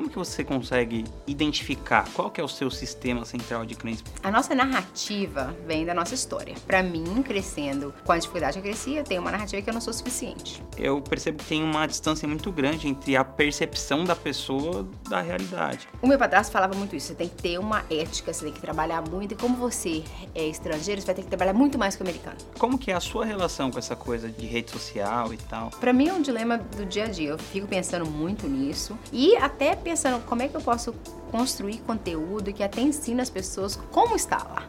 Como que você consegue identificar qual que é o seu sistema central de crença? A nossa narrativa vem da nossa história. Para mim, crescendo com a dificuldade que eu cresci, eu tenho uma narrativa que eu não sou suficiente. Eu percebo que tem uma distância muito grande entre a percepção da pessoa da realidade. O meu padrasto falava muito isso, você tem que ter uma ética, você tem que trabalhar muito, e como você é estrangeiro, você vai ter que trabalhar muito mais que o americano. Como que é a sua relação com essa coisa de rede social e tal? Para mim é um dilema do dia a dia, eu fico pensando muito nisso e até pensando como é que eu posso construir conteúdo que até ensina as pessoas como está lá.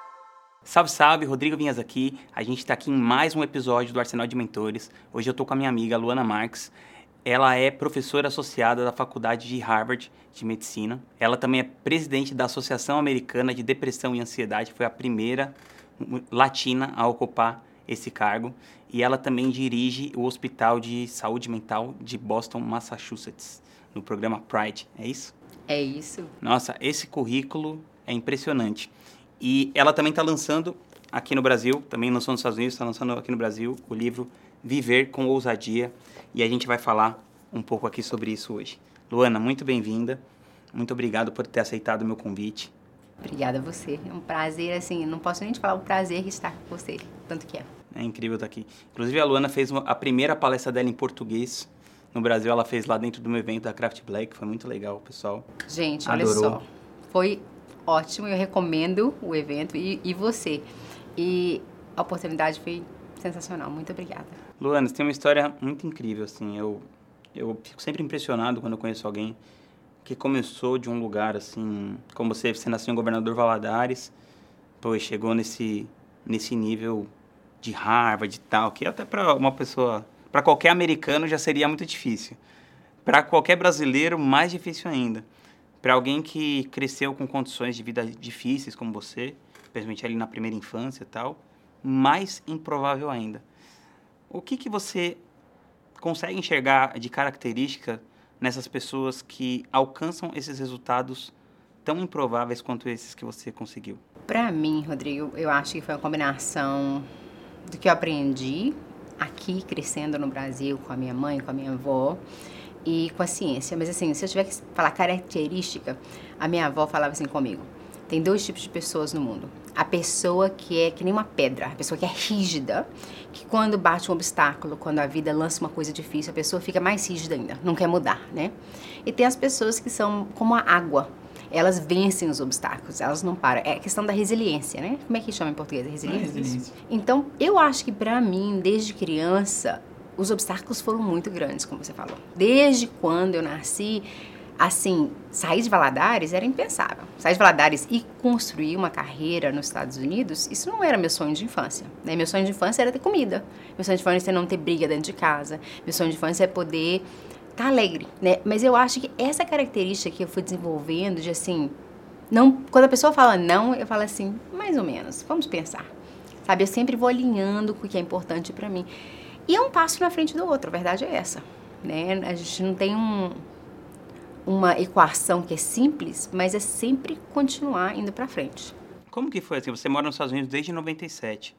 Salve, salve, Rodrigo Vinhas aqui. A gente tá aqui em mais um episódio do Arsenal de Mentores. Hoje eu tô com a minha amiga Luana Marques. Ela é professora associada da Faculdade de Harvard de Medicina. Ela também é presidente da Associação Americana de Depressão e Ansiedade. Foi a primeira latina a ocupar esse cargo. E ela também dirige o Hospital de Saúde Mental de Boston, Massachusetts, no programa Pride. É isso? É isso. Nossa, esse currículo é impressionante. E ela também está lançando aqui no Brasil, também lançou nos Estados Unidos, está lançando aqui no Brasil o livro Viver com Ousadia. E a gente vai falar um pouco aqui sobre isso hoje. Luana, muito bem-vinda. Muito obrigado por ter aceitado o meu convite. Obrigada a você. É um prazer, assim, não posso nem te falar o prazer de estar com você, tanto que é. É incrível estar aqui. Inclusive, a Luana fez a primeira palestra dela em português. No Brasil, ela fez lá dentro do meu evento da Craft Black. Foi muito legal, o pessoal Gente, adorou. Olha só. Foi ótimo, eu recomendo o evento e você. E a oportunidade foi sensacional. Muito obrigada. Luana, você tem uma história muito incrível, assim. Eu fico sempre impressionado quando eu conheço alguém que começou de um lugar, assim, como você nasceu em Governador Valadares, pô, chegou nesse nível de Harvard e tal, que até para uma pessoa, para qualquer americano já seria muito difícil. Para qualquer brasileiro, mais difícil ainda. Para alguém que cresceu com condições de vida difíceis como você, principalmente ali na primeira infância e tal, mais improvável ainda. O que você consegue enxergar de característica nessas pessoas que alcançam esses resultados tão improváveis quanto esses que você conseguiu? Para mim, Rodrigo, eu acho que foi uma combinação do que eu aprendi aqui, crescendo no Brasil, com a minha mãe, com a minha avó, e com a ciência. Mas assim, se eu tiver que falar característica, a minha avó falava assim comigo: tem dois tipos de pessoas no mundo. A pessoa que é que nem uma pedra, a pessoa que é rígida, que quando bate um obstáculo, quando a vida lança uma coisa difícil, a pessoa fica mais rígida ainda, não quer mudar, né? E tem as pessoas que são como a água. Elas vencem os obstáculos, elas não param. É a questão da resiliência, né? Como é que chama em português? Resiliência? Então, eu acho que pra mim, desde criança, os obstáculos foram muito grandes, como você falou. Desde quando eu nasci, assim, sair de Valadares era impensável. Sair de Valadares e construir uma carreira nos Estados Unidos, isso não era meu sonho de infância, né? Meu sonho de infância era ter comida. Meu sonho de infância é não ter briga dentro de casa. Meu sonho de infância é poder tá alegre, né? Mas eu acho que essa característica que eu fui desenvolvendo de assim, não, quando a pessoa fala não, eu falo assim, mais ou menos, vamos pensar. Sabe, eu sempre vou alinhando com o que é importante pra mim. E é um passo na frente do outro, a verdade é essa, né? A gente não tem uma equação que é simples, mas é sempre continuar indo pra frente. Como que foi assim? Você mora nos Estados Unidos desde 97.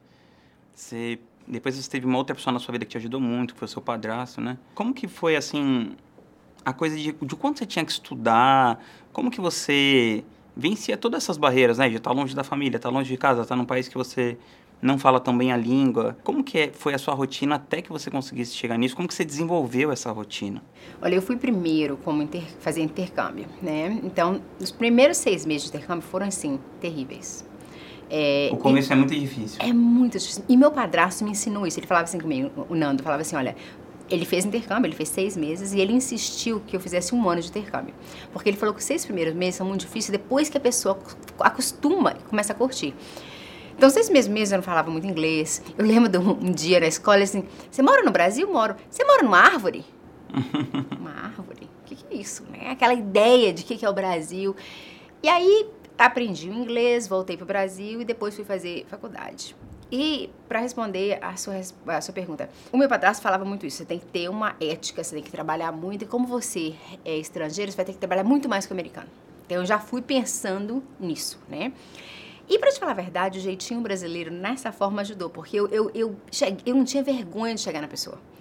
Depois você teve uma outra pessoa na sua vida que te ajudou muito, que foi o seu padrasto, né? Como que foi, assim, a coisa de quanto você tinha que estudar? Como que você vencia todas essas barreiras, né? De estar longe da família, estar longe de casa, estar num país que você não fala tão bem a língua. Como que foi a sua rotina até que você conseguisse chegar nisso? Como que você desenvolveu essa rotina? Olha, eu fui primeiro como fazer intercâmbio, né? Então, os primeiros 6 meses de intercâmbio foram, assim, terríveis. O começo é muito difícil. É muito difícil. E meu padrasto me ensinou isso. Ele falava assim comigo, o Nando, falava assim, olha, ele fez intercâmbio, ele fez 6 meses e ele insistiu que eu fizesse 1 ano de intercâmbio. Porque ele falou que os 6 primeiros meses são muito difíceis, depois que a pessoa acostuma e começa a curtir. Então, 6 primeiros meses eu não falava muito inglês. Eu lembro de um dia na escola, assim, você mora no Brasil? Moro. Você mora numa árvore? Uma árvore? O que é isso, né? Aquela ideia de que é o Brasil. E aí, aprendi o inglês, voltei para o Brasil e depois fui fazer faculdade. E, para responder a sua pergunta, o meu padrasto falava muito isso, você tem que ter uma ética, você tem que trabalhar muito, e como você é estrangeiro, você vai ter que trabalhar muito mais que o americano. Então, eu já fui pensando nisso, né? E, para te falar a verdade, o jeitinho brasileiro nessa forma ajudou, porque eu não tinha vergonha de chegar na pessoa.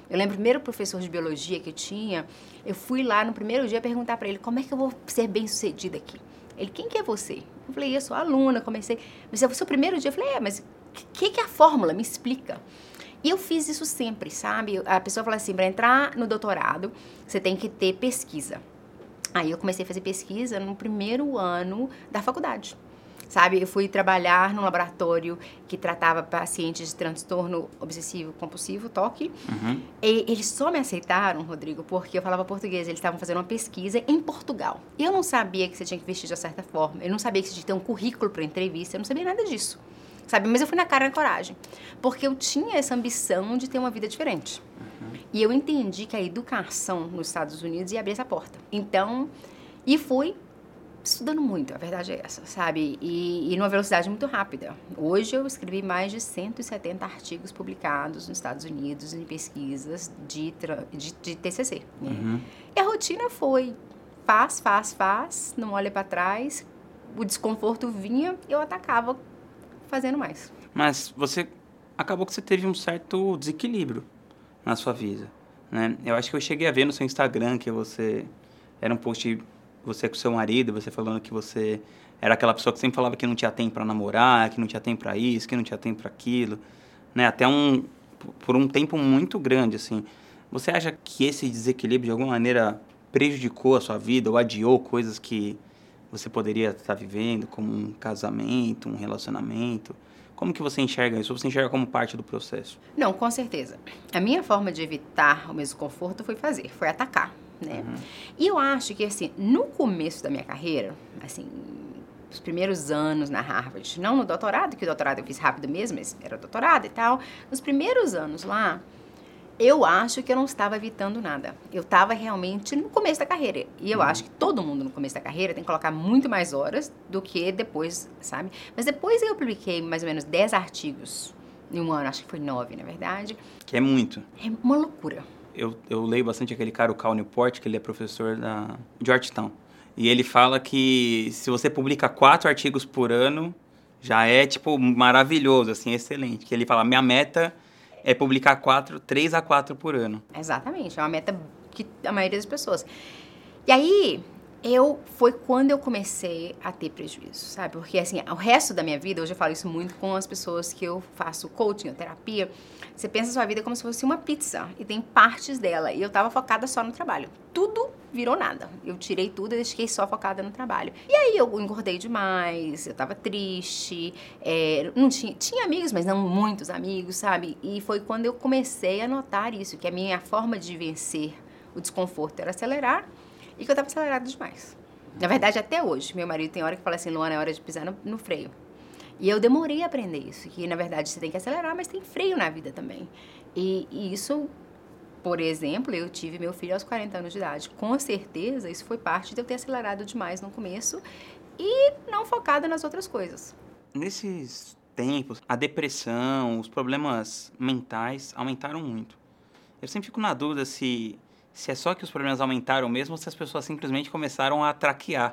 Eu lembro o primeiro professor de biologia que eu tinha, eu fui lá no primeiro dia perguntar para ele como é que eu vou ser bem-sucedida aqui. Ele, quem que é você? Eu falei, eu sou aluna, comecei. Mas é o seu primeiro dia? Eu falei, mas o que é a fórmula? Me explica. E eu fiz isso sempre, sabe? A pessoa fala assim, para entrar no doutorado, você tem que ter pesquisa. Aí eu comecei a fazer pesquisa no primeiro ano da faculdade. Sabe, eu fui trabalhar num laboratório que tratava pacientes de transtorno obsessivo-compulsivo, TOC. Uhum. E eles só me aceitaram, Rodrigo, porque eu falava português. Eles estavam fazendo uma pesquisa em Portugal. Eu não sabia que você tinha que vestir de uma certa forma. Eu não sabia que você tinha que ter um currículo para entrevista. Eu não sabia nada disso, sabe? Mas eu fui na cara e na coragem. Porque eu tinha essa ambição de ter uma vida diferente. Uhum. E eu entendi que a educação nos Estados Unidos ia abrir essa porta. Então, e fui estudando muito, a verdade é essa, sabe? E numa velocidade muito rápida. Hoje eu escrevi mais de 170 artigos publicados nos Estados Unidos em pesquisas de TCC. Né? Uhum. E a rotina foi faz, não olha para trás, o desconforto vinha, eu atacava fazendo mais. Mas acabou que você teve um certo desequilíbrio na sua vida, né? Eu acho que eu cheguei a ver no seu Instagram que você era um post... Você com seu marido, você falando que você era aquela pessoa que sempre falava que não tinha tempo para namorar, que não tinha tempo para isso, que não tinha tempo para aquilo, né? Até por um tempo muito grande, assim. Você acha que esse desequilíbrio, de alguma maneira, prejudicou a sua vida ou adiou coisas que você poderia estar vivendo, como um casamento, um relacionamento? Como que você enxerga isso? Ou você enxerga como parte do processo? Não, com certeza. A minha forma de evitar o desconforto foi atacar. Né? Uhum. E eu acho que, assim, no começo da minha carreira, assim, os primeiros anos na Harvard, não no doutorado, que o doutorado eu fiz rápido mesmo, mas era doutorado e tal, nos primeiros anos lá, eu acho que eu não estava evitando nada. Eu estava realmente no começo da carreira. E eu acho que todo mundo no começo da carreira tem que colocar muito mais horas do que depois, sabe? Mas depois eu publiquei mais ou menos 10 artigos em um ano, acho que foi 9, na verdade. Que é muito. É uma loucura. Eu leio bastante aquele cara, o Cal Newport, que ele é professor da Georgetown. E ele fala que se você publica 4 artigos por ano, já é, tipo, maravilhoso, assim, excelente. Que ele fala, minha meta é publicar 3 a 4 por ano. Exatamente, é uma meta que a maioria das pessoas. E aí, foi quando eu comecei a ter prejuízo, sabe? Porque, assim, o resto da minha vida, hoje eu falo isso muito com as pessoas que eu faço coaching, terapia. Você pensa a sua vida como se fosse uma pizza e tem partes dela. E eu tava focada só no trabalho. Tudo virou nada. Eu tirei tudo e fiquei só focada no trabalho. E aí eu engordei demais, eu tava triste, não tinha amigos, mas não muitos amigos, sabe? E foi quando eu comecei a notar isso, que a minha forma de vencer o desconforto era acelerar e que eu tava acelerada demais. Na verdade, até hoje, meu marido tem hora que fala assim, Luana, é hora de pisar no freio. E eu demorei a aprender isso, que na verdade você tem que acelerar, mas tem freio na vida também. E isso, por exemplo, eu tive meu filho aos 40 anos de idade. Com certeza, isso foi parte de eu ter acelerado demais no começo e não focada nas outras coisas. Nesses tempos, a depressão, os problemas mentais aumentaram muito. Eu sempre fico na dúvida se é só que os problemas aumentaram mesmo ou se as pessoas simplesmente começaram a traquear.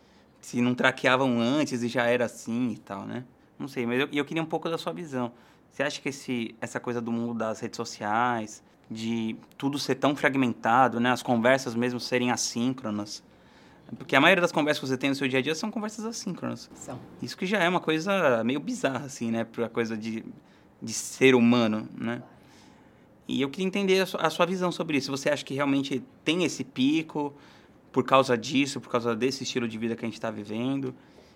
Se não traqueavam antes e já era assim e tal, né? Não sei, mas eu queria um pouco da sua visão. Você acha que essa coisa do mundo das redes sociais, de tudo ser tão fragmentado, né? As conversas mesmo serem assíncronas. Porque a maioria das conversas que você tem no seu dia a dia são conversas assíncronas. São. Isso que já é uma coisa meio bizarra, assim, né? Pra coisa de ser humano, né? E eu queria entender a sua visão sobre isso. Você acha que realmente tem esse pico por causa disso, por causa desse estilo de vida que a gente está vivendo?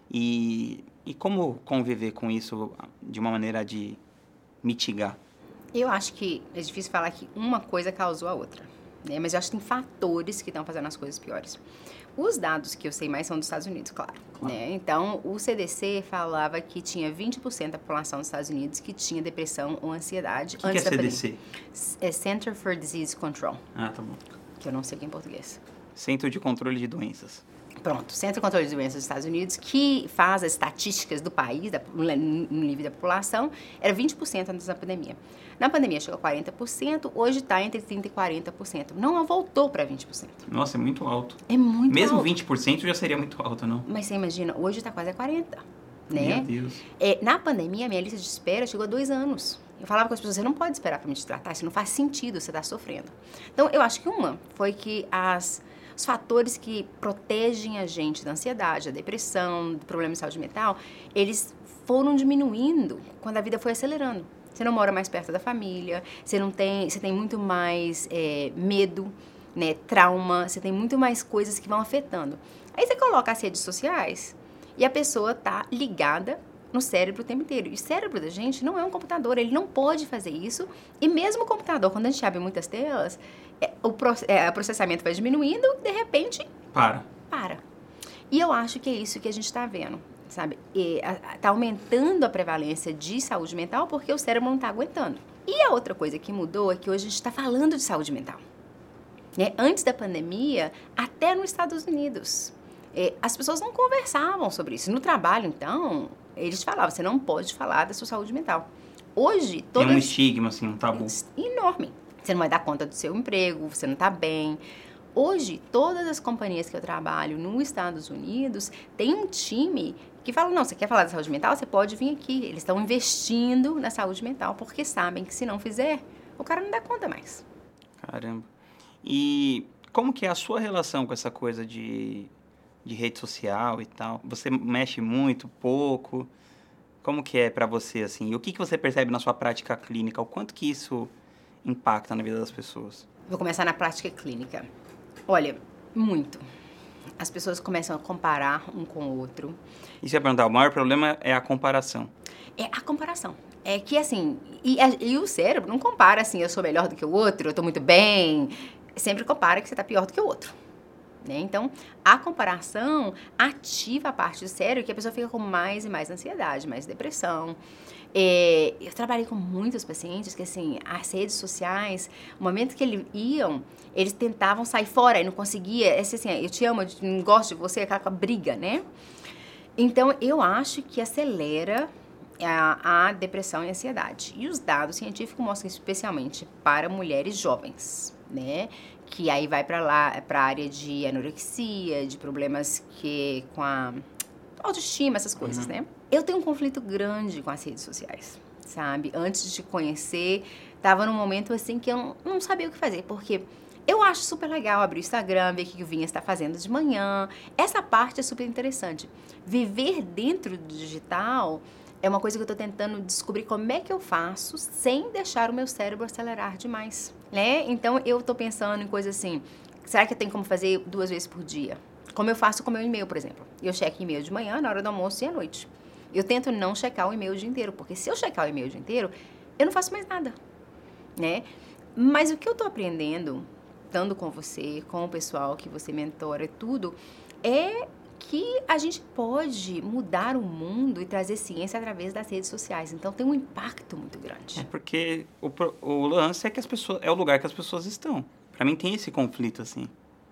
E como conviver com isso de uma maneira de mitigar? Eu acho que é difícil falar que uma coisa causou a outra, né? Mas eu acho que tem fatores que estão fazendo as coisas piores. Os dados que eu sei mais são dos Estados Unidos, claro. Né? Então, o CDC falava que tinha 20% da população dos Estados Unidos que tinha depressão ou ansiedade antes da pandemia. O que é CDC? É Center for Disease Control. Ah, tá bom. Que eu não sei aqui em português. Centro de Controle de Doenças. Pronto, Centro de Controle de Doenças dos Estados Unidos, que faz as estatísticas do país, no nível da população, era 20% antes da pandemia. Na pandemia chegou a 40%, hoje está entre 30% e 40%. Não voltou para 20%. Nossa, é muito alto. É muito Mesmo alto. Mesmo 20% já seria muito alto, não? Mas você imagina, hoje está quase a 40%. Né? Meu Deus. Na pandemia, a minha lista de espera chegou a 2 anos. Eu falava com as pessoas, você não pode esperar para me tratar, isso não faz sentido, você está sofrendo. Então, eu acho que uma foi que os fatores que protegem a gente da ansiedade, da depressão, do problema de saúde mental, eles foram diminuindo quando a vida foi acelerando. Você não mora mais perto da família, você tem muito mais medo, né, trauma, você tem muito mais coisas que vão afetando. Aí você coloca as redes sociais e a pessoa tá ligada no cérebro o tempo inteiro. E o cérebro da gente não é um computador, ele não pode fazer isso. E mesmo o computador, quando a gente abre muitas telas, o processamento vai diminuindo, de repente... Para. E eu acho que é isso que a gente está vendo, sabe? Tá aumentando a prevalência de saúde mental porque o cérebro não está aguentando. E a outra coisa que mudou é que hoje a gente está falando de saúde mental. Né? Antes da pandemia, até nos Estados Unidos, as pessoas não conversavam sobre isso. No trabalho, então, eles falavam, você não pode falar da sua saúde mental. Hoje, tem um estigma, assim, um tabu. Enorme. Você não vai dar conta do seu emprego, você não está bem. Hoje, todas as companhias que eu trabalho nos Estados Unidos têm um time que fala, não, você quer falar da saúde mental? Você pode vir aqui. Eles estão investindo na saúde mental porque sabem que se não fizer, o cara não dá conta mais. Caramba. E como que é a sua relação com essa coisa de rede social e tal? Você mexe muito, pouco? Como que é pra você, assim? E o que você percebe na sua prática clínica? O quanto que isso impacta na vida das pessoas? Vou começar na prática clínica. Olha, muito. As pessoas começam a comparar um com o outro. E você ia perguntar, o maior problema é a comparação. É a comparação. É que, assim, e o cérebro não compara, assim, eu sou melhor do que o outro, eu tô muito bem. Sempre compara que você tá pior do que o outro. Né? Então, a comparação ativa a parte do cérebro que a pessoa fica com mais e mais ansiedade, mais depressão. Eu trabalhei com muitos pacientes que, assim, as redes sociais, no momento que eles tentavam sair fora e não conseguia. Assim, eu te amo, eu não gosto de você, aquela briga, né? Então, eu acho que acelera a depressão e a ansiedade. E os dados científicos mostram, especialmente para mulheres jovens, né? Que aí vai para a área de anorexia, de problemas com a autoestima, essas coisas, né? Eu tenho um conflito grande com as redes sociais, sabe? Antes de te conhecer, tava num momento assim que eu não sabia o que fazer, porque eu acho super legal abrir o Instagram, ver o que o Vinha está fazendo de manhã. Essa parte é super interessante. Viver dentro do digital é uma coisa que eu tô tentando descobrir como é que eu faço sem deixar o meu cérebro acelerar demais, né? Então, eu tô pensando em coisas assim, será que eu tenho como fazer 2 vezes por dia? Como eu faço com o meu e-mail, por exemplo. Eu checo e-mail de manhã, na hora do almoço e à noite. Eu tento não checar o e-mail o dia inteiro, porque se eu checar o e-mail o dia inteiro, eu não faço mais nada, né? Mas o que eu tô aprendendo, estando com você, com o pessoal que você mentora e tudo, é que a gente pode mudar o mundo e trazer ciência através das redes sociais. Então, tem um impacto muito grande. É porque o lance é que é o lugar que as pessoas estão. Pra mim, tem esse conflito, assim,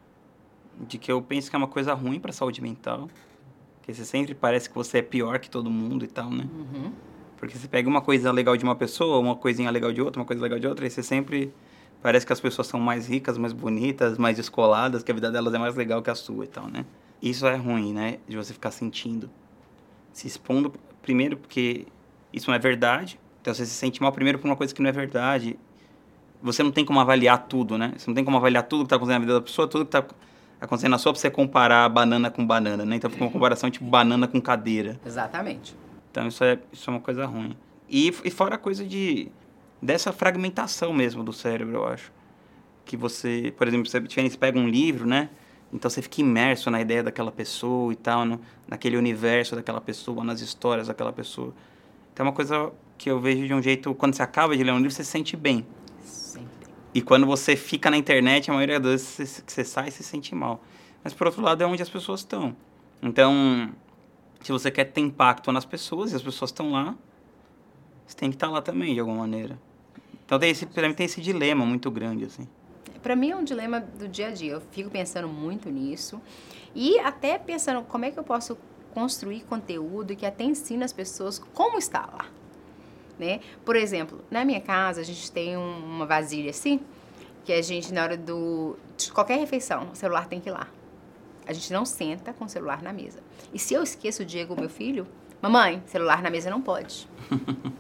de que eu penso que é uma coisa ruim pra saúde mental, que você sempre parece que você é pior que todo mundo e tal, né? Porque você pega uma coisa legal de uma pessoa, uma coisinha legal de outra, uma coisa legal de outra, e você sempre parece que as pessoas são mais ricas, mais bonitas, mais descoladas, que a vida delas é mais legal que a sua e tal, né? Isso é ruim, né? De você ficar sentindo, se expondo, primeiro porque isso não é verdade, então você se sente mal primeiro por uma coisa que não é verdade. Você não tem como avaliar tudo, né? Você não tem como avaliar tudo que está acontecendo na vida da pessoa, tudo que está acontecendo na sua, pra você comparar banana com banana, né? Então fica uma comparação tipo banana com cadeira. Exatamente. Então isso é uma coisa ruim. E fora a coisa dessa fragmentação mesmo do cérebro, eu acho. Que você, por exemplo, você pega um livro, né? Então você fica imerso na ideia daquela pessoa e tal, naquele universo daquela pessoa, nas histórias daquela pessoa. Então é uma coisa que eu vejo de um jeito, quando você acaba de ler um livro, você se sente bem. Sempre. E quando você fica na internet, a maioria das vezes você sai e se sente mal. Mas por outro lado é onde as pessoas estão. Então, se você quer ter impacto nas pessoas e as pessoas estão lá, você tem que estar lá também, de alguma maneira. Então pra mim tem esse dilema muito grande, assim. Para mim é um dilema do dia a dia. Eu fico pensando muito nisso e até pensando como é que eu posso construir conteúdo que até ensina as pessoas como estar lá, né? Por exemplo, na minha casa a gente tem uma vasilha assim, que a gente na hora de qualquer refeição, o celular tem que ir lá. A gente não senta com o celular na mesa. E se eu esqueço o Diego, meu filho, mamãe, celular na mesa não pode.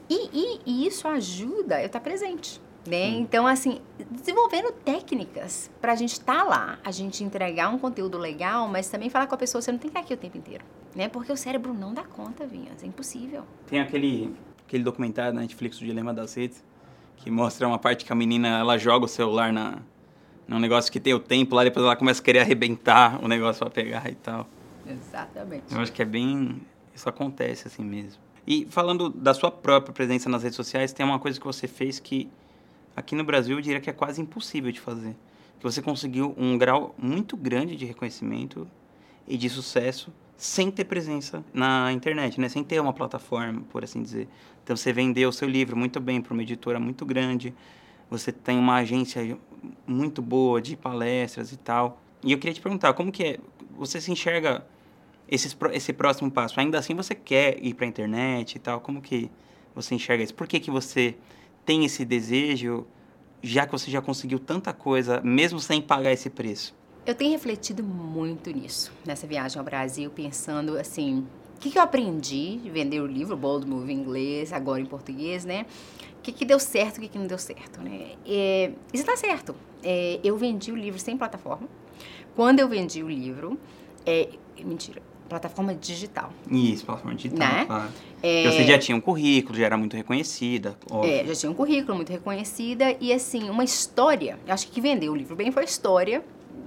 E isso ajuda eu estar presente, né? Então, assim, desenvolvendo técnicas pra gente estar lá, a gente entregar um conteúdo legal, mas também falar com a pessoa, você não tem que estar aqui o tempo inteiro, né? Porque o cérebro não dá conta, Vinhas, é impossível. Tem aquele documentário na Netflix, O Dilema das Redes, que mostra uma parte que a menina, ela joga o celular num negócio que tem o tempo lá, depois ela começa a querer arrebentar o negócio pra pegar e tal. Exatamente. Eu acho que isso acontece assim mesmo. E falando da sua própria presença nas redes sociais, tem uma coisa que você fez que aqui no Brasil eu diria que é quase impossível de fazer. Que você conseguiu um grau muito grande de reconhecimento e de sucesso sem ter presença na internet, né? Sem ter uma plataforma, por assim dizer. Então você vendeu o seu livro muito bem para uma editora muito grande, você tem uma agência muito boa de palestras e tal. E eu queria te perguntar, como que é? Você se enxerga esse próximo passo? Ainda assim você quer ir para a internet e tal? Como que você enxerga isso? Por que que você tem esse desejo, já que você já conseguiu tanta coisa, mesmo sem pagar esse preço? Eu tenho refletido muito nisso, nessa viagem ao Brasil, pensando assim, o que eu aprendi de vender o livro, Bold Move em inglês, agora em português, né? O que deu certo, o que não deu certo, né? Isso tá certo. Eu vendi o livro sem plataforma. Quando eu vendi o livro, mentira, plataforma digital. Isso, plataforma digital, né? claro. Você já tinha um currículo, já era muito reconhecida. Já tinha um currículo muito reconhecida e, assim, uma história. Eu acho que vendeu o livro bem foi a história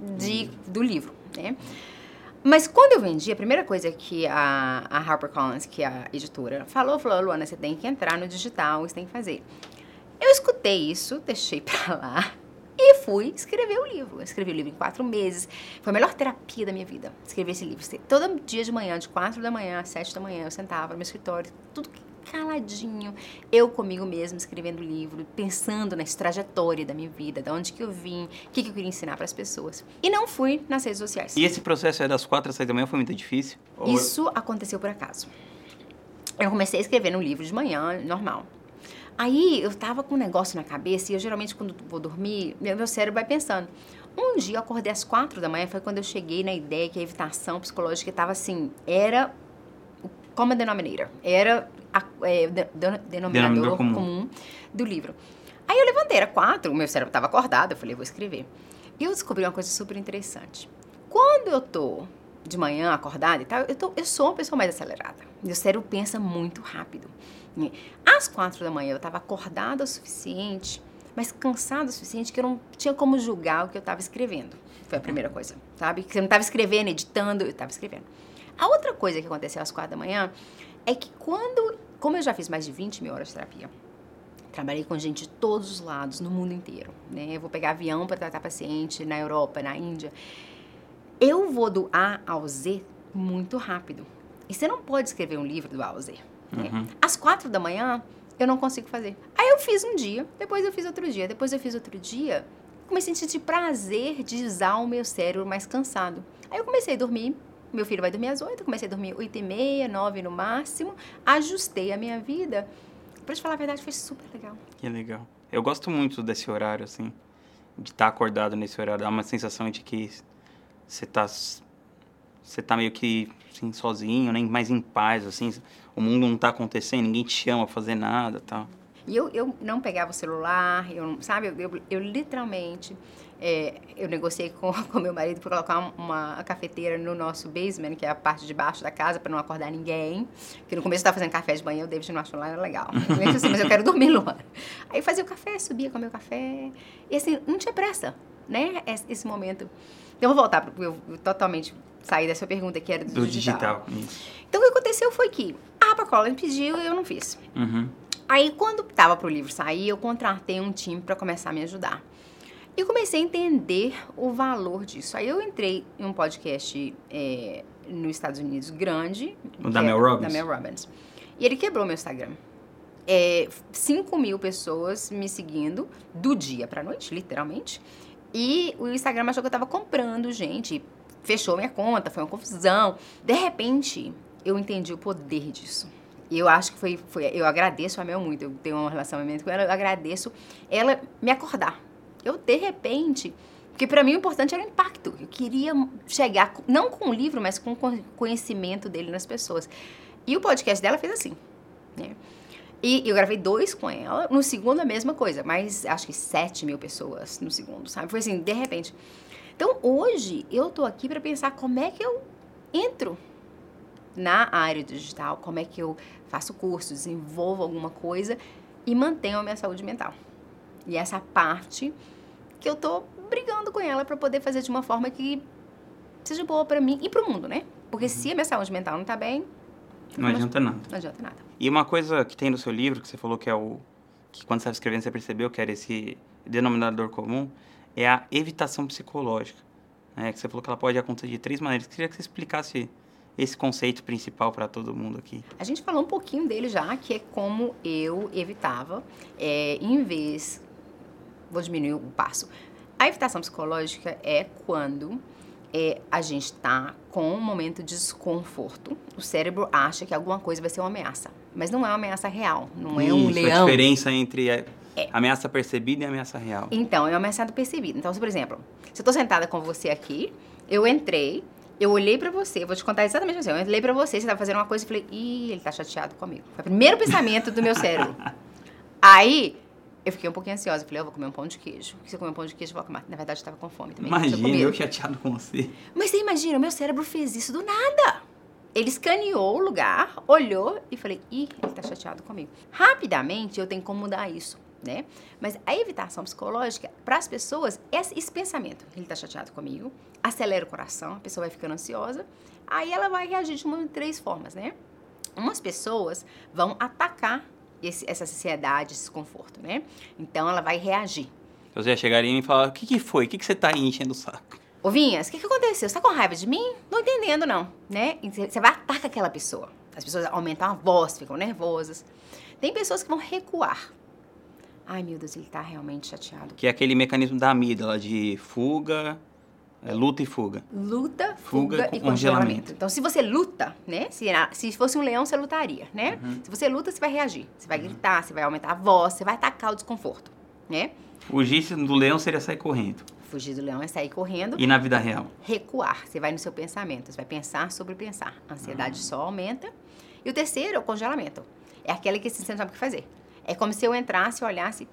do livro, né? Mas quando eu vendi, a primeira coisa que a HarperCollins, que é a editora, falou, Luana, você tem que entrar no digital, você tem que fazer. Eu escutei isso, deixei pra lá e fui escrever o livro. Eu escrevi o livro em 4 meses. Foi a melhor terapia da minha vida, escrever esse livro. Todo dia de manhã, de 4 da manhã às 7 da manhã, eu sentava no meu escritório, tudo caladinho, eu comigo mesma escrevendo o livro, pensando nessa trajetória da minha vida, de onde que eu vim, o que eu queria ensinar para as pessoas. E não fui nas redes sociais. E esse processo das 4 às 6 da manhã foi muito difícil? Isso aconteceu por acaso. Eu comecei a escrever no livro de manhã, normal. Aí eu tava com um negócio na cabeça e eu geralmente quando vou dormir, meu cérebro vai pensando. Um dia eu acordei às 4 da manhã, foi quando eu cheguei na ideia que a evitação psicológica estava assim, era o common denominator, era denominador comum do livro. Aí eu levantei, era 4, o meu cérebro estava acordado, eu falei, vou escrever. E eu descobri uma coisa super interessante. Quando eu tô de manhã acordada e tal, eu sou uma pessoa mais acelerada. Meu cérebro pensa muito rápido. Às 4 da manhã eu estava acordada o suficiente, mas cansada o suficiente que eu não tinha como julgar o que eu estava escrevendo. Foi a primeira coisa, sabe? Que eu não estava escrevendo, editando, eu estava escrevendo. A outra coisa que aconteceu às 4 da manhã é que como eu já fiz mais de 20 mil horas de terapia, trabalhei com gente de todos os lados, no mundo inteiro, né? Eu vou pegar avião para tratar paciente na Europa, na Índia. Eu vou do A ao Z muito rápido. E você não pode escrever um livro do A ao Z. Né? Às 4 da manhã, eu não consigo fazer. Aí eu fiz um dia, depois eu fiz outro dia, depois eu fiz outro dia. Comecei a sentir prazer de usar o meu cérebro mais cansado. Aí eu comecei a dormir. Meu filho vai dormir às 8, comecei a dormir 8h30, 9 no máximo. Ajustei a minha vida. Pra te falar a verdade, foi super legal. Que legal. Eu gosto muito desse horário, assim, de estar acordado nesse horário. Dá uma sensação de que você tá meio que assim, sozinho, né? Mais em paz, assim. O mundo não tá acontecendo, ninguém te chama pra fazer nada e tal. E eu não pegava o celular, sabe? Eu literalmente... eu negociei com meu marido para colocar uma cafeteira no nosso basement, que é a parte de baixo da casa, para não acordar ninguém. Porque no começo eu estava fazendo café de manhã, o David não achou lá, era legal. Eu disse assim, mas eu quero dormir, Luana. Aí eu fazia o café, subia com o meu café. E assim, não tinha pressa, né? Esse momento. Então eu vou voltar, porque eu totalmente saí dessa pergunta que era do digital. Então o que aconteceu foi que a HarperCollins pediu e eu não fiz. Aí quando estava para o livro sair, eu contratei um time para começar a me ajudar. E comecei a entender o valor disso. Aí eu entrei em um podcast nos Estados Unidos grande. O da Mel Robbins? Da Mel Robbins. E ele quebrou meu Instagram. 5.000 pessoas me seguindo do dia pra noite, literalmente. E o Instagram achou que eu tava comprando gente. Fechou minha conta, foi uma confusão. De repente, eu entendi o poder disso. E eu acho que eu agradeço a Mel muito. Eu tenho um relacionamento com ela, eu agradeço ela me acordar. Eu, de repente, porque para mim o importante era o impacto. Eu queria chegar, não com o livro, mas com o conhecimento dele nas pessoas. E o podcast dela fez assim, né? E eu gravei 2 com ela, no segundo a mesma coisa, mas acho que 7.000 pessoas no segundo, sabe? Foi assim, de repente. Então, hoje, eu tô aqui para pensar como é que eu entro na área digital, como é que eu faço curso, desenvolvo alguma coisa e mantenho a minha saúde mental. E essa parte que eu tô brigando com ela para poder fazer de uma forma que seja boa para mim e para o mundo, né? Porque se a minha saúde mental não tá bem... Não adianta nada. Não adianta nada. E uma coisa que tem no seu livro, que você falou que é que quando você estava escrevendo você percebeu que era esse denominador comum, é a evitação psicológica. Né? Que você falou que ela pode acontecer de 3 maneiras. Queria que você explicasse esse conceito principal para todo mundo aqui. A gente falou um pouquinho dele já, que é como eu evitava, em vez... Vou diminuir o passo. A evitação psicológica é quando a gente está com um momento de desconforto. O cérebro acha que alguma coisa vai ser uma ameaça, mas não é uma ameaça real, não é um leão. A diferença entre ameaça percebida e ameaça real. Então, é uma ameaça percebida. Então, por exemplo, se eu tô sentada com você aqui, eu entrei, eu olhei pra você, vou te contar exatamente assim, eu olhei pra você, você tava fazendo uma coisa e falei, ele tá chateado comigo. Foi o primeiro pensamento do meu cérebro. Aí, eu fiquei um pouquinho ansiosa. Falei, eu vou comer um pão de queijo. Se eu comer um pão de queijo, eu vou comer. Na verdade, eu tava com fome também. Imagina, eu chateado com você. Mas você imagina, o meu cérebro fez isso do nada. Ele escaneou o lugar, olhou e falei, ele tá chateado comigo. Rapidamente, eu tenho como mudar isso, né? Mas a evitação psicológica, para as pessoas, é esse pensamento. Ele tá chateado comigo, acelera o coração, a pessoa vai ficando ansiosa. Aí ela vai reagir de 3 formas, né? Umas pessoas vão atacar essa ansiedade, esse desconforto, né? Então, ela vai reagir. Você ia chegar ali e falar, o que foi? O que você tá aí enchendo o saco? Ô, Vinhas, o que aconteceu? Você tá com raiva de mim? Não entendendo, não, né? Você vai atacar aquela pessoa. As pessoas aumentam a voz, ficam nervosas. Tem pessoas que vão recuar. Ai, meu Deus, ele tá realmente chateado. Que é aquele mecanismo da amígdala de fuga... luta e fuga. Luta, fuga e congelamento. Então, se você luta, né? Se fosse um leão, você lutaria, né? Uhum. Se você luta, você vai reagir. Você vai gritar, você vai aumentar a voz, você vai atacar o desconforto, né? Fugir do leão seria sair correndo. Fugir do leão é sair correndo. E na vida real? Recuar. Você vai no seu pensamento. Você vai pensar sobre pensar. A ansiedade só aumenta. E o terceiro é o congelamento. É aquele que você não sabe o que fazer. É como se eu entrasse e olhasse...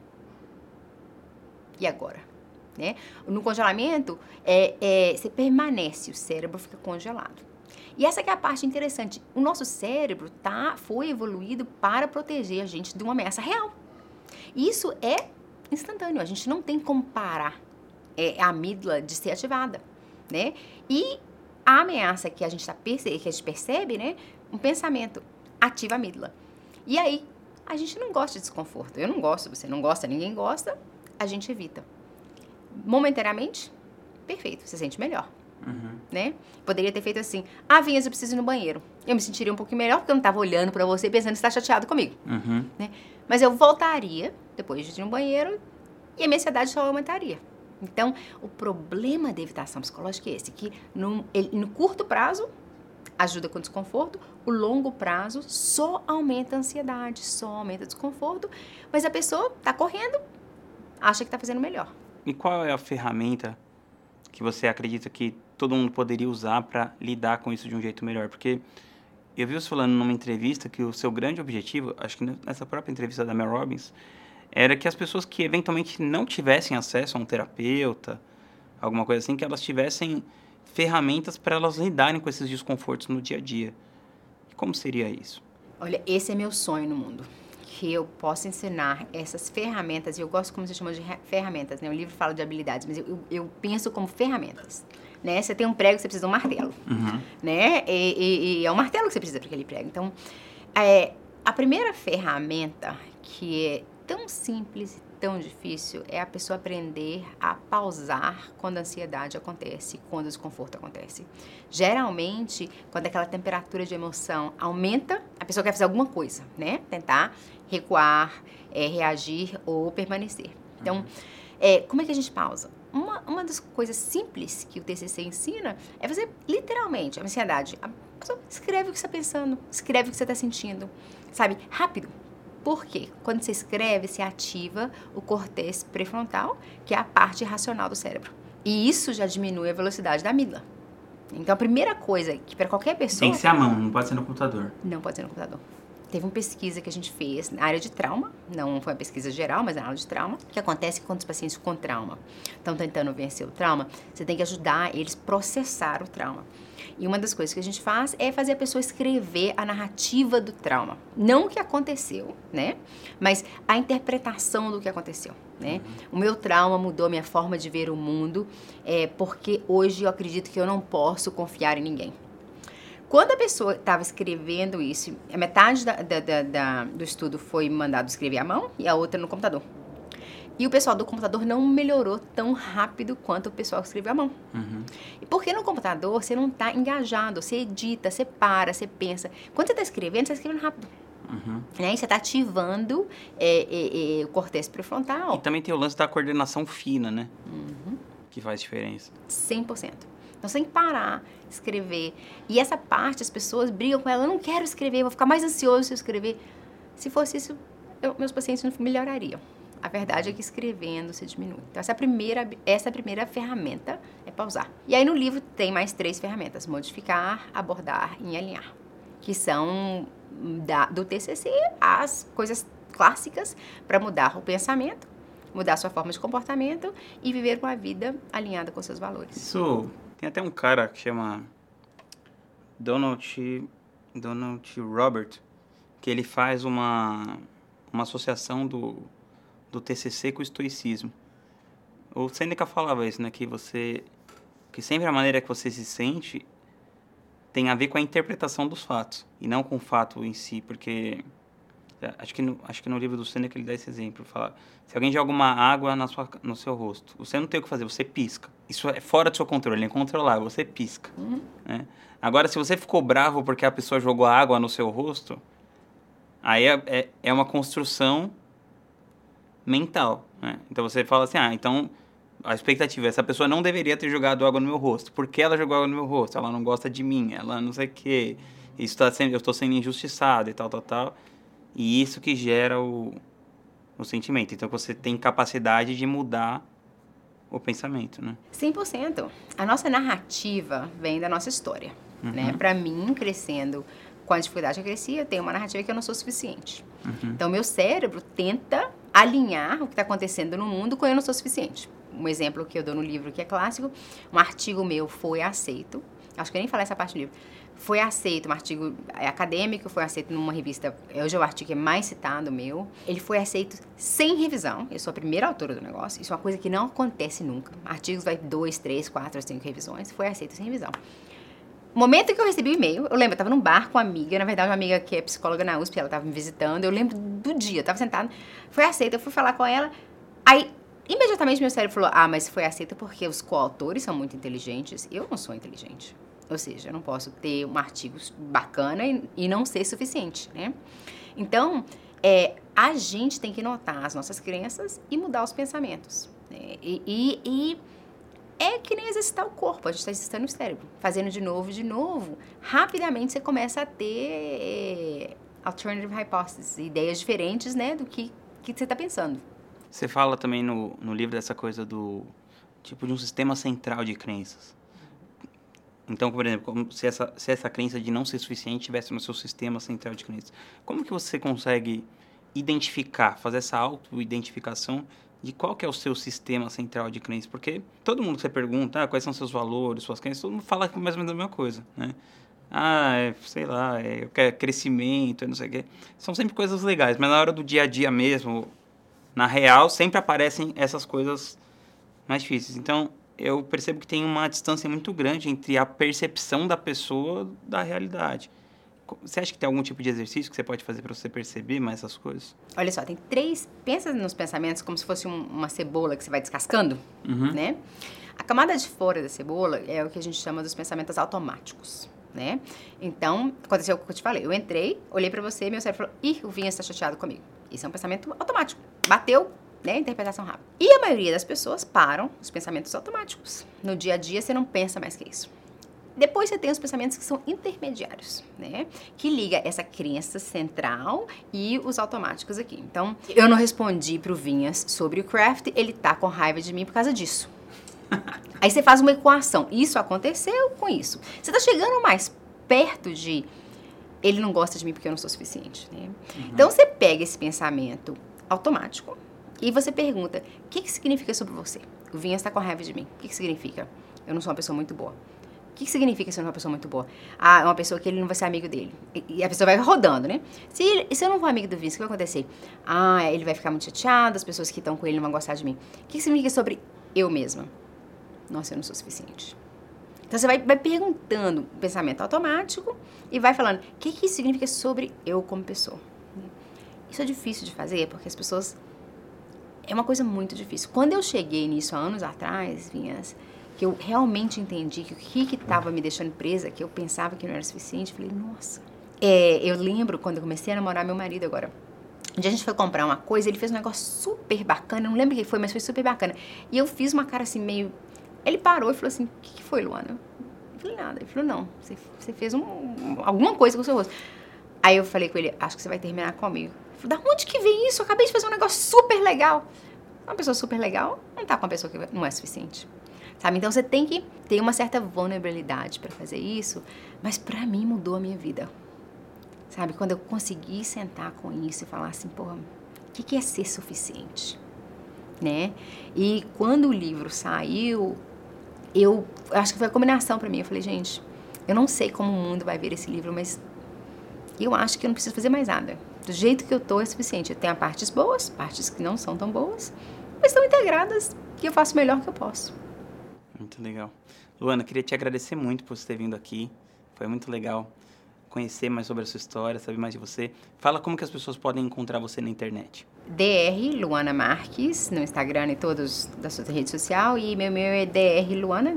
E agora? Né? No congelamento, você permanece, o cérebro fica congelado. E essa que é a parte interessante. O nosso cérebro foi evoluído para proteger a gente de uma ameaça real. Isso é instantâneo, a gente não tem como parar a amígdala de ser ativada, né? E a ameaça que a gente percebe, né? Um pensamento ativa a amígdala. E aí, a gente não gosta de desconforto. Eu não gosto, você não gosta, ninguém gosta, a gente evita. Momentaneamente, perfeito, você se sente melhor, né? Poderia ter feito assim, Vinhas, eu preciso ir no banheiro. Eu me sentiria um pouquinho melhor porque eu não estava olhando para você pensando que você está chateado comigo, né? Mas eu voltaria depois de ir no banheiro e a minha ansiedade só aumentaria. Então, o problema da evitação psicológica é esse, que no curto prazo ajuda com desconforto, o longo prazo só aumenta a ansiedade, só aumenta o desconforto, mas a pessoa está correndo, acha que está fazendo melhor. E qual é a ferramenta que você acredita que todo mundo poderia usar para lidar com isso de um jeito melhor? Porque eu vi você falando numa entrevista que o seu grande objetivo, acho que nessa própria entrevista da Mel Robbins, era que as pessoas que eventualmente não tivessem acesso a um terapeuta, alguma coisa assim, que elas tivessem ferramentas para elas lidarem com esses desconfortos no dia a dia. E como seria isso? Olha, esse é meu sonho no mundo. Que eu possa ensinar essas ferramentas, e eu gosto como você chama de ferramentas, né? O livro fala de habilidades, mas eu penso como ferramentas, né? Você tem um prego, você precisa de um martelo, né? E é um martelo que você precisa para aquele prego. Então, a primeira ferramenta que é tão simples e tão difícil é a pessoa aprender a pausar quando a ansiedade acontece, quando o desconforto acontece. Geralmente, quando aquela temperatura de emoção aumenta, a pessoa quer fazer alguma coisa, né? Tentar recuar, reagir ou permanecer. Então, como é que a gente pausa? Uma das coisas simples que o TCC ensina é fazer literalmente a ansiedade. A pessoa escreve o que você está pensando, escreve o que você está sentindo, sabe? Rápido. Por quê? Quando você escreve, você ativa o córtex pré-frontal, que é a parte racional do cérebro. E isso já diminui a velocidade da amígdala. Então, a primeira coisa que para qualquer pessoa... Tem que ser à mão, não pode ser no computador. Não pode ser no computador. teve uma pesquisa que a gente fez na área de trauma, não foi uma pesquisa geral, mas na área de trauma, que acontece quando os pacientes com trauma estão tentando vencer o trauma, você tem que ajudar eles a processar o trauma. E uma das coisas que a gente faz é fazer a pessoa escrever a narrativa do trauma. Não o que aconteceu, né? Mas a interpretação do que aconteceu, né? O meu trauma mudou a minha forma de ver o mundo, porque hoje eu acredito que eu não posso confiar em ninguém. Quando a pessoa estava escrevendo isso, a metade do estudo foi mandado escrever à mão e a outra no computador. E o pessoal do computador não melhorou tão rápido quanto o pessoal que escreveu à mão. E porque no computador você não está engajado, você edita, você para, você pensa. Quando você está escrevendo rápido. Né? E você está ativando o córtex pré-frontal. E também tem o lance da coordenação fina, né? Que faz diferença. 100%. Então você tem que parar, escrever. E essa parte, as pessoas brigam com ela, eu não quero escrever, vou ficar mais ansioso se eu escrever. Se fosse isso, meus pacientes não melhorariam. A verdade é que escrevendo se diminui. Então, essa é a primeira ferramenta é pausar. E aí, no livro, tem mais 3 ferramentas. Modificar, abordar e alinhar. Que são, do TCC, as coisas clássicas para mudar o pensamento, mudar a sua forma de comportamento e viver uma vida alinhada com seus valores. Isso, tem até um cara que chama Donald Robert, que ele faz uma associação do TCC com o estoicismo. O Sêneca falava isso, né? Que sempre a maneira que você se sente tem a ver com a interpretação dos fatos e não com o fato em si, porque acho que no livro do Sêneca ele dá esse exemplo, fala, se alguém joga uma água no seu rosto, você não tem o que fazer, você pisca. Isso é fora do seu controle, é incontrolável, você pisca. Né? Agora, se você ficou bravo porque a pessoa jogou água no seu rosto, aí é uma construção mental, né? Então você fala assim, então a expectativa é essa pessoa não deveria ter jogado água no meu rosto. Por que ela jogou água no meu rosto? Ela não gosta de mim, ela não sei o quê. Eu estou sendo injustiçado e tal. E isso que gera o sentimento. Então você tem capacidade de mudar o pensamento, né? 100%. A nossa narrativa vem da nossa história, né? Para mim, crescendo com a dificuldade que eu cresci, eu tenho uma narrativa que eu não sou suficiente. Então, meu cérebro tenta alinhar o que está acontecendo no mundo com eu não sou suficiente. Um exemplo que eu dou no livro, que é clássico, um artigo meu foi aceito, acho que eu nem falei essa parte do livro, foi aceito, um artigo acadêmico, foi aceito numa revista, hoje é o artigo que é mais citado meu, ele foi aceito sem revisão, eu sou a primeira autora do negócio, isso é uma coisa que não acontece nunca, artigos vai 2, 3, 4, 5 revisões, foi aceito sem revisão. O momento que eu recebi o e-mail, eu lembro, eu tava num bar com uma amiga, na verdade uma amiga que é psicóloga na USP, ela tava me visitando, eu lembro do dia, eu tava sentada, foi aceita, eu fui falar com ela, aí imediatamente meu cérebro falou, mas foi aceita porque os coautores são muito inteligentes, eu não sou inteligente, ou seja, eu não posso ter um artigo bacana e não ser suficiente, né? Então, a gente tem que notar as nossas crenças e mudar os pensamentos, né? É que nem exercitar o corpo, a gente está exercitando o cérebro. Fazendo de novo, rapidamente você começa a ter alternative hypotheses, ideias diferentes, né, do que você está pensando. Você fala também no livro dessa coisa do tipo de um sistema central de crenças. Então, por exemplo, se essa crença de não ser suficiente estivesse no seu sistema central de crenças, como que você consegue identificar, fazer essa auto-identificação de qual que é o seu sistema central de crenças? Porque todo mundo que você pergunta, quais são seus valores, suas crenças, todo mundo fala mais ou menos a mesma coisa, né? Sei lá, eu quero crescimento, não sei o quê. São sempre coisas legais, mas na hora do dia a dia mesmo, na real, sempre aparecem essas coisas mais difíceis. Então, eu percebo que tem uma distância muito grande entre a percepção da pessoa da realidade. Você acha que tem algum tipo de exercício que você pode fazer para você perceber mais essas coisas? Olha só, tem 3... Pensa nos pensamentos como se fosse uma cebola que você vai descascando, né? A camada de fora da cebola é o que a gente chama dos pensamentos automáticos, né? Então, aconteceu o que eu te falei. Eu entrei, olhei para você, meu cérebro falou, o Vinhas está chateado comigo. Isso é um pensamento automático. Bateu, né? Interpretação rápida. E a maioria das pessoas param os pensamentos automáticos. No dia a dia, você não pensa mais que isso. Depois você tem os pensamentos que são intermediários, né? Que liga essa crença central e os automáticos aqui. Então, eu não respondi pro Vinhas sobre o craft, ele tá com raiva de mim por causa disso. Aí você faz uma equação. Isso aconteceu com isso. Você tá chegando mais perto de ele não gosta de mim porque eu não sou suficiente, né? Então, você pega esse pensamento automático e você pergunta, o que significa sobre você? O Vinhas está com raiva de mim. O que significa? Eu não sou uma pessoa muito boa. O que significa ser uma pessoa muito boa? Ah, é uma pessoa que ele não vai ser amigo dele. E a pessoa vai rodando, né? Se eu não for amigo do Vinhas, o que vai acontecer? Ah, ele vai ficar muito chateado, as pessoas que estão com ele não vão gostar de mim. O que significa sobre eu mesma? Nossa, eu não sou suficiente. Então, você vai perguntando o pensamento automático e vai falando, o que isso significa sobre eu como pessoa? Isso é difícil de fazer, porque as pessoas... É uma coisa muito difícil. Quando eu cheguei nisso há anos atrás, Vinhas, que eu realmente entendi que o que estava me deixando presa, que eu pensava que não era suficiente, eu falei, nossa. Eu lembro quando eu comecei a namorar meu marido agora. Um dia a gente foi comprar uma coisa, ele fez um negócio super bacana, não lembro o que foi, mas foi super bacana. E eu fiz uma cara assim, meio... Ele parou e falou assim, o que foi, Luana? Eu falei, nada. Ele falou, não, você fez alguma coisa com o seu rosto. Aí eu falei com ele, acho que você vai terminar comigo. Ele falou, da onde que vem isso? Eu acabei de fazer um negócio super legal. Uma pessoa super legal não tá com uma pessoa que não é suficiente. Sabe? Então, você tem que ter uma certa vulnerabilidade para fazer isso, mas para mim mudou a minha vida. Sabe? Quando eu consegui sentar com isso e falar assim, porra, o que é ser suficiente? Né? E quando o livro saiu, eu acho que foi a combinação para mim. Eu falei, gente, eu não sei como o mundo vai ver esse livro, mas eu acho que eu não preciso fazer mais nada. Do jeito que eu tô é suficiente. Eu tenho partes boas, partes que não são tão boas, mas estão integradas e eu faço o melhor que eu posso. Muito legal. Luana, queria te agradecer muito por você ter vindo aqui. Foi muito legal conhecer mais sobre a sua história, saber mais de você. Fala como que as pessoas podem encontrar você na internet. DR Luana Marques, no Instagram e todos da sua rede social. E meu é DR Luana,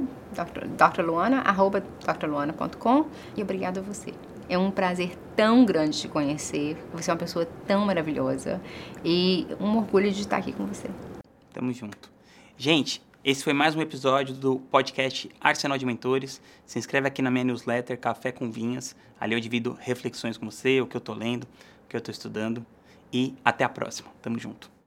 drluana@drluana.com. E obrigada a você. É um prazer tão grande te conhecer. Você é uma pessoa tão maravilhosa. E um orgulho de estar aqui com você. Tamo junto. Gente, esse foi mais um episódio do podcast Arsenal de Mentores. Se inscreve aqui na minha newsletter Café com Vinhas. Ali eu divido reflexões com você, o que eu tô lendo, o que eu tô estudando. E até a próxima. Tamo junto.